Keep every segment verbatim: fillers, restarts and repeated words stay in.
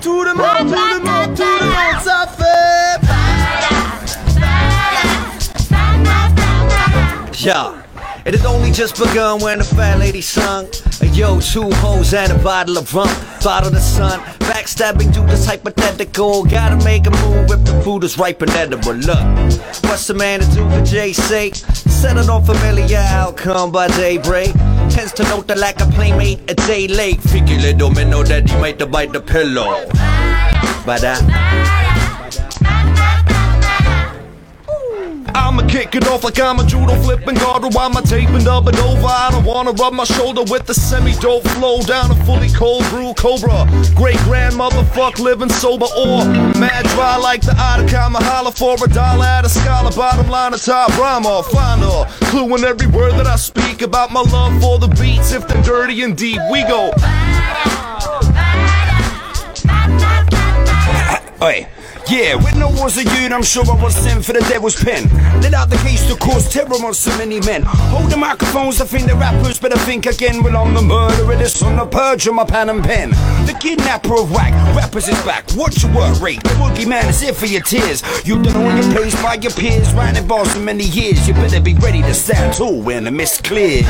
tout le monde, tout le monde, tout le monde, ça fait. Yeah. It had only just begun when the fat lady sung. Yo, two hoes and a bottle of rum. Thought of the sun, backstabbing dude is hypothetical. Gotta make a move if the food is ripe and edible. Look, what's the man to do for Jay's sake? Settle on familiar outcome by daybreak. Tends to note the lack of playmate a day late. Freaky little minnow that he might bite the pillow. Ba-da. I'ma kick it off like I'm a judo flipping guard. Or I'm a taping dub it over. I don't wanna rub my shoulder with the semi-dope flow down a fully cold brew cobra. Great grandmother fuck living sober or mad dry like the Atacama. Holler for a dollar at a scholar. Bottom line of top rhymer. Find a clue in every word that I speak about my love for the beats. If they're dirty and deep, we go. Oi. Yeah, with no wars of you, I'm sure I was sent for the devil's pen. Let out the case to cause terror on so many men. Hold the microphones, I think the rappers better think again. Well, I'm the murderer, this on the purge of my pen and pen. The kidnapper of whack, rappers is back. Watch your work rate, the boogeyman is here for your tears. You don't know when you're placed by your peers, writing bars for many years. You better be ready to stand tall when the mist clears.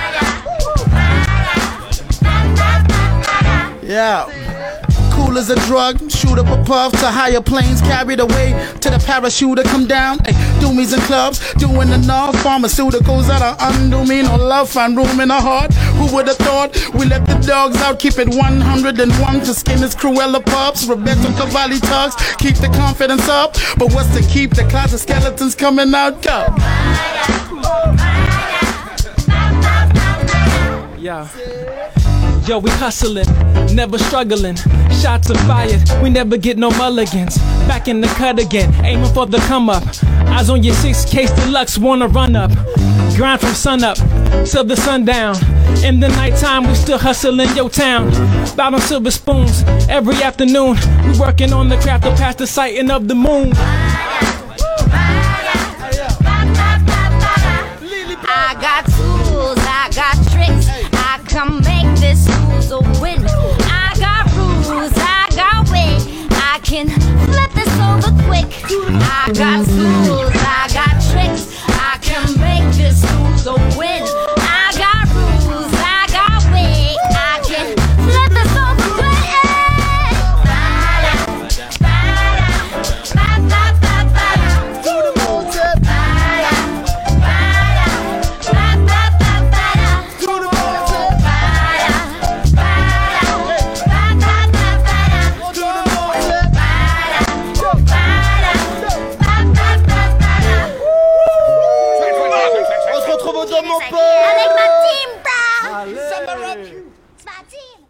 Yeah. Cool as a drug, shoot up a puff to higher planes, carried away to the parachuter, come down. Ay, doomies in clubs, doing enough. Pharmaceuticals that are undo me, no love, find room in the heart. Who would have thought we let the dogs out, keep it one hundred and one to skin his Cruella pups. Roberto Cavalli tugs, keep the confidence up. But what's to keep the closet skeletons coming out? Go. Yeah. Yo, we hustling, never struggling. Shots are fired, we never get no mulligans. Back in the cut again, aiming for the come up. Eyes on your six case deluxe, wanna run up. Grind from sun up till the sundown. In the nighttime, we still hustling your town. Bout on silver spoons every afternoon. We working on the craft to pass the sighting of the moon. I got tools, I got tricks. I can make this lose a win. I got rules, I got wit. I can flip this over quick. I got tools, I got tricks. I can make this lose a win. I got rules, I got wit. I can flip this over quick. On se retrouve au Dôme, mon pote. Avec ma team, bro. Allez. C'est ma team.